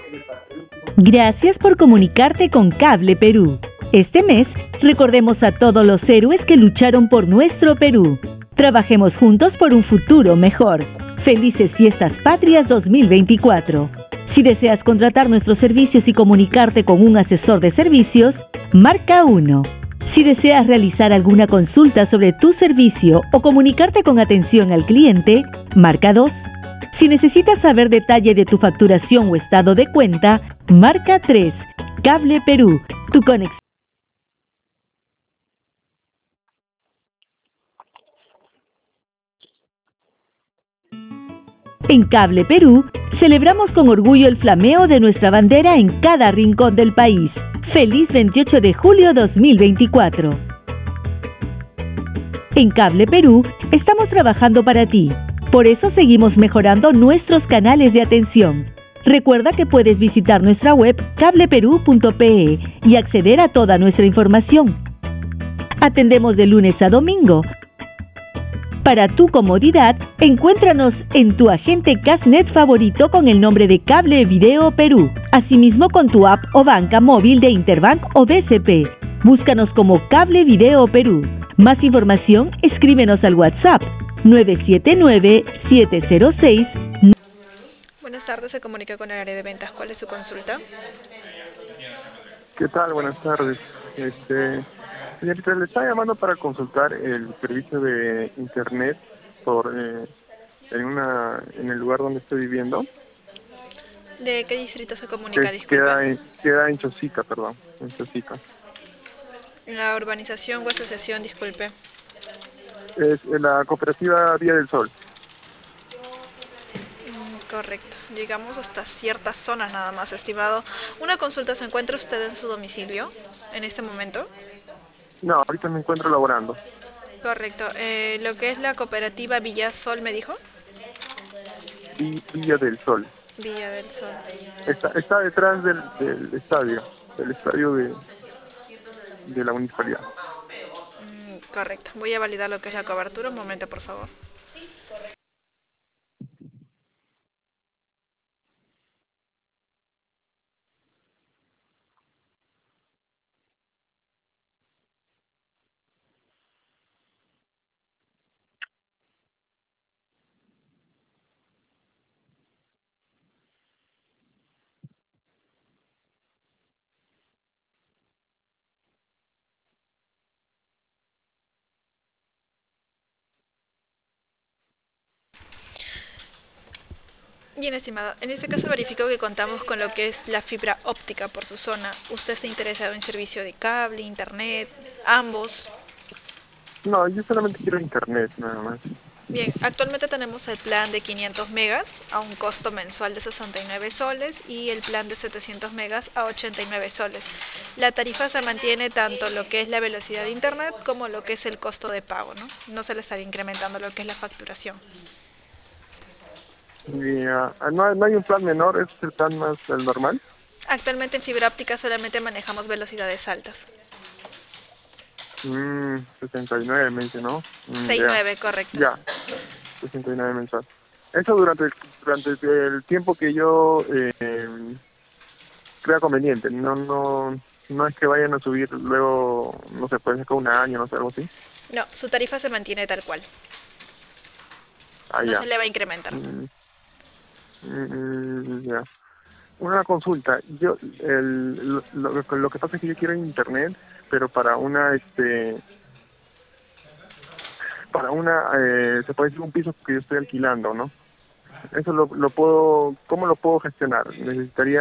Gracias por comunicarte con Cable Perú. Este mes, recordemos a todos los héroes que lucharon por nuestro Perú. Trabajemos juntos por un futuro mejor. Felices Fiestas Patrias 2024. Si deseas contratar nuestros servicios y comunicarte con un asesor de servicios, marca 1. Si deseas realizar alguna consulta sobre tu servicio o comunicarte con atención al cliente, marca 2. Si necesitas saber detalle de tu facturación o estado de cuenta, marca 3. Cable Perú, tu conexión. En Cable Perú, celebramos con orgullo el flameo de nuestra bandera en cada rincón del país. ¡Feliz 28 de julio 2024! En Cable Perú, estamos trabajando para ti. Por eso seguimos mejorando nuestros canales de atención. Recuerda que puedes visitar nuestra web cableperú.pe y acceder a toda nuestra información. Atendemos de lunes a domingo. Para tu comodidad, encuéntranos en tu agente Casnet favorito con el nombre de Cable Video Perú. Asimismo con tu app o banca móvil de Interbank o BCP. Búscanos como Cable Video Perú. Más información, escríbenos al WhatsApp 979-706. Buenas tardes, se comunica con el área de ventas. ¿Cuál es su consulta? ¿Qué tal? Buenas tardes. Señorita, le estaba llamando para consultar el servicio de internet en el lugar donde estoy viviendo. ¿De qué distrito se comunica? Disculpe. Queda en Chosica, perdón, en Chosica. La urbanización o asociación, disculpe. Es la cooperativa Vía del Sol. Correcto. Llegamos hasta ciertas zonas nada más, estimado. Una consulta, ¿se encuentra usted en su domicilio en este momento? No, ahorita me encuentro laborando. Correcto. Lo que es la cooperativa Villa Sol, ¿me dijo? Villa del Sol. Villa del Sol. Está detrás del estadio de la municipalidad. Correcto. Voy a validar lo que es la cobertura. Un momento, por favor. Bien, estimado. En este caso verifico que contamos con lo que es la fibra óptica por su zona. ¿Usted está interesado en servicio de cable, internet, ambos? No, yo solamente quiero internet, nada más. Bien, actualmente tenemos el plan de 500 megas a un costo mensual de 69 soles y el plan de 700 megas a 89 soles. La tarifa se mantiene tanto lo que es la velocidad de internet como lo que es el costo de pago, ¿no? No se le estaría incrementando lo que es la facturación. No hay un plan menor, ¿es el plan más el normal? Actualmente en fibra óptica solamente manejamos velocidades altas. 69 me dice, ¿no? 69, correcto. Ya, 69 mensual. Eso durante el tiempo que yo crea conveniente. No es que vayan a subir luego, no sé, puede ser con un año, no sé, algo así. No, su tarifa se mantiene tal cual. No Ya. se le va a incrementar. Ya. Una consulta. Lo que pasa es que yo quiero internet, pero para se puede decir un piso que yo estoy alquilando, ¿no? Eso ¿cómo lo puedo gestionar? Necesitaría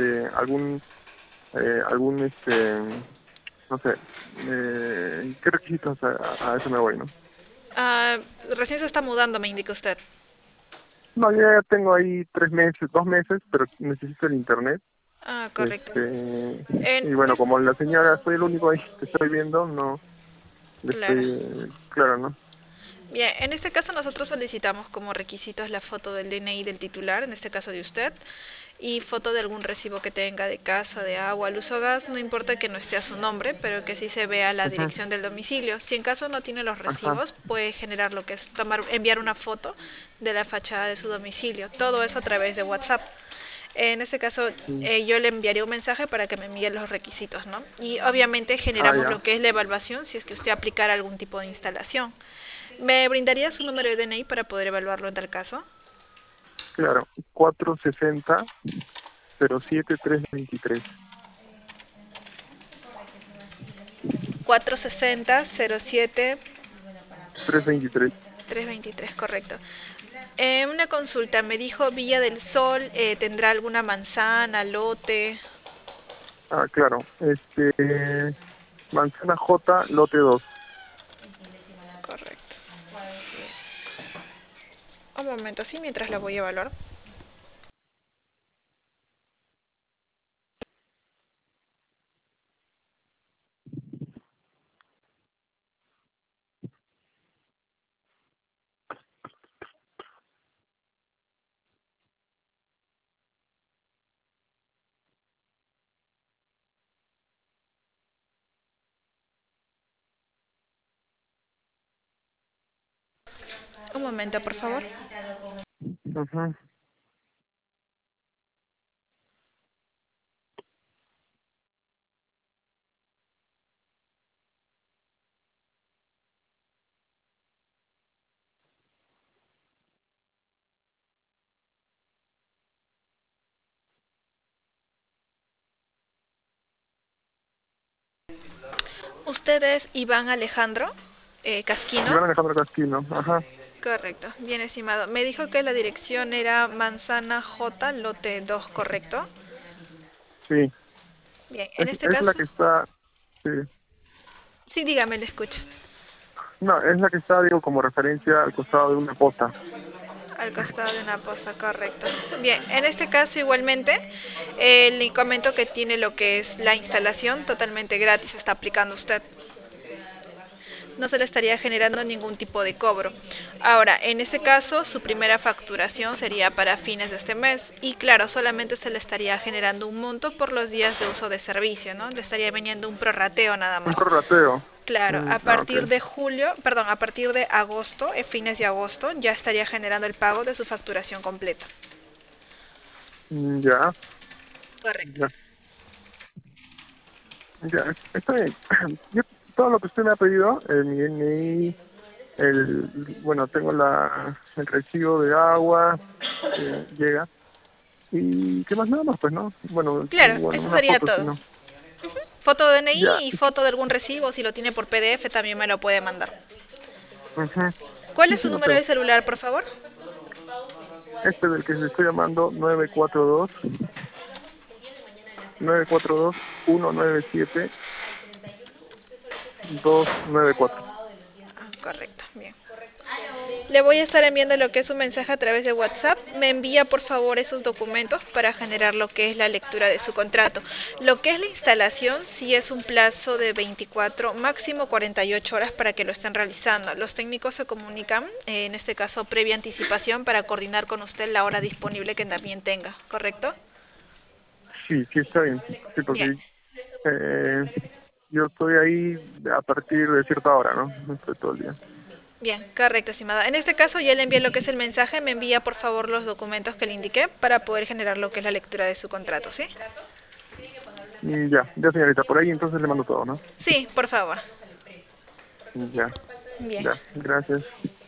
no sé, ¿qué requisitos a eso me voy, no? Recién se está mudando, me indica usted. No, yo ya tengo ahí 2 meses, pero necesito el internet. Correcto. Y bueno, como la señora, soy el único ahí que estoy viendo, no, Claro. Claro, ¿no? Bien, en este caso nosotros solicitamos como requisitos la foto del DNI del titular, en este caso de usted, y foto de algún recibo que tenga de casa, de agua, luz o gas, no importa que no esté a su nombre, pero que sí se vea la dirección del domicilio. Si en caso no tiene los recibos, puede generar lo que es enviar una foto de la fachada de su domicilio, todo eso a través de WhatsApp. En este caso, Sí. yo le enviaré un mensaje para que me envíe los requisitos, ¿no? Y obviamente Ah, generamos ya. lo que es la evaluación si es que usted aplicara algún tipo de instalación. ¿Me brindaría su número de DNI para poder evaluarlo en tal caso? Claro. 460-07323. 460-07. 323. 323, correcto. Una consulta, me dijo Villa del Sol, ¿tendrá alguna manzana, lote? Ah, claro. Manzana J, lote 2. Correcto. Un momento, sí, mientras la voy a evaluar. Un momento, por favor. Ujú. ¿Usted es Iván Alejandro Casquino? Iván Alejandro Casquino. Ajá. Correcto, bien estimado. Me dijo que la dirección era Manzana J, lote 2, ¿correcto? Sí. Bien, en este Es la caso, que está. Sí. sí, dígame, le escucho. No, es la que está, digo, como referencia al costado de una posta. Al costado de una posta, correcto. Bien, en este caso igualmente, le comento que tiene lo que es la instalación totalmente gratis, está aplicando usted. No se le estaría generando ningún tipo de cobro. Ahora, en este caso, su primera facturación sería para fines de este mes y claro, solamente se le estaría generando un monto por los días de uso de servicio, ¿no? Le estaría viniendo un prorrateo nada Un más. prorrateo. Claro, a Ah, ok. partir de julio, perdón, a partir de agosto, fines de agosto, ya estaría generando el pago de su facturación completa. Ya, Correcto. ya, ya. Está bien. Yo, todo lo que usted me ha pedido, mi DNI, bueno, tengo el recibo de agua que llega. ¿Y qué más? Nada más, pues, ¿no? Bueno, Claro, bueno, eso una sería foto, si todo. no. Foto de Ya. DNI y foto de algún recibo, si lo tiene por PDF también me lo puede mandar. Ujú. ¿Cuál Sí, es sí, su lo número tengo. de celular, por favor? Este del que le estoy llamando, 942-197-294. Ah, correcto, bien. Le voy a estar enviando lo que es un mensaje a través de WhatsApp. Me envía por favor esos documentos para generar lo que es la lectura de su contrato. Lo que es la instalación, sí es un plazo de 24, máximo 48 horas para que lo estén realizando. Los técnicos se comunican, en este caso previa anticipación, para coordinar con usted la hora disponible que también tenga, ¿correcto? Sí, sí, está bien. Sí, Bien. porque eh, yo estoy ahí a partir de cierta hora, ¿no? No estoy todo el día. Bien, correcto, estimada. En este caso ya le envié lo que es el mensaje, me envía por favor los documentos que le indiqué para poder generar lo que es la lectura de su contrato, ¿sí? Ya, ya señorita, por ahí entonces le mando todo, ¿no? Sí, por favor. Ya, Bien. ya, gracias.